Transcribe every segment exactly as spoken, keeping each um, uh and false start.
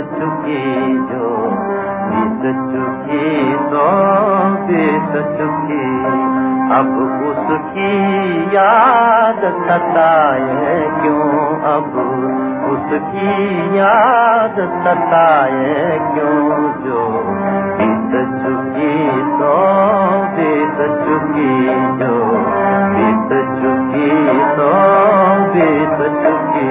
चुकी जो बीत चुकी तो बीत चुकी, अब उसकी याद सताए क्यों, अब उसकी याद सताए क्यों, जो बीत चुकी तो बीत चुकी, जो बीत चुकी तो बीत चुकी।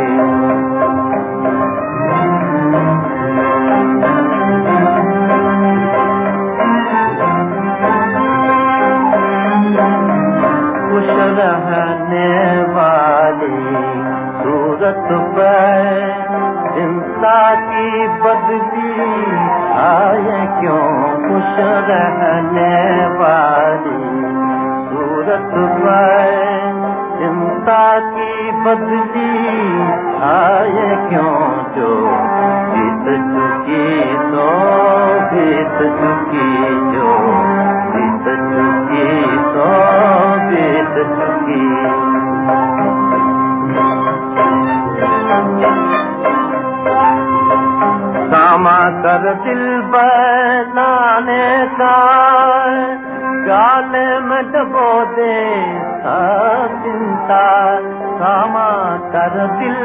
खुश रहने वाली सूरत पर चिंता की बदली आए क्यों, खुश रहने वाली सूरत पर चिंता की बदली आए क्यों, जो बीत चुकी तो बीत चुकी, जो बीत चुकी तो बीत चुकी। सामा कर दिल बनाने का गाले में डबो दे चिंता, सामा कर दिल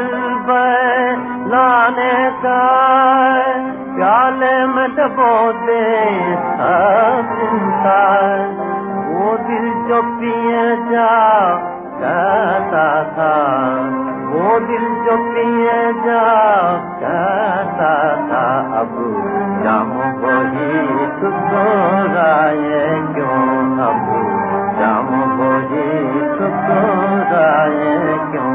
बनाने का गाले में डबो दे चिंता, वो दिल जो पिए जा कहता था, वो दिल जो पिए जा कहता था, अब जाम वही ठुकराए क्यों, अब जाम वही ठुकराए क्यों।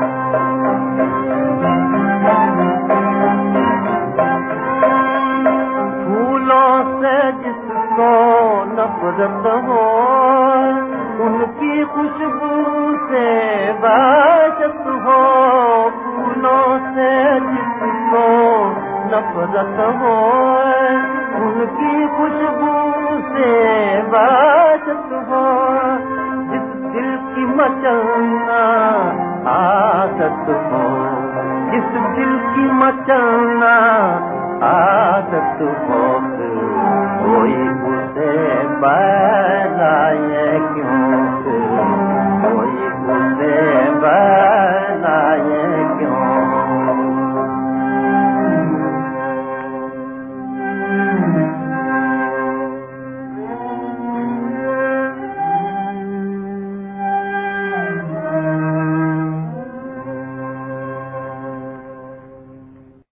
फूलों से जिसको नफरत हो, उनकी खुशबू से बचत हो, फूलों से जिसको नफरत हो, उनकी खुशबू से बचत हो, जिस दिल की मचलना आदत हो, जिस दिल की मचलना आदत हो,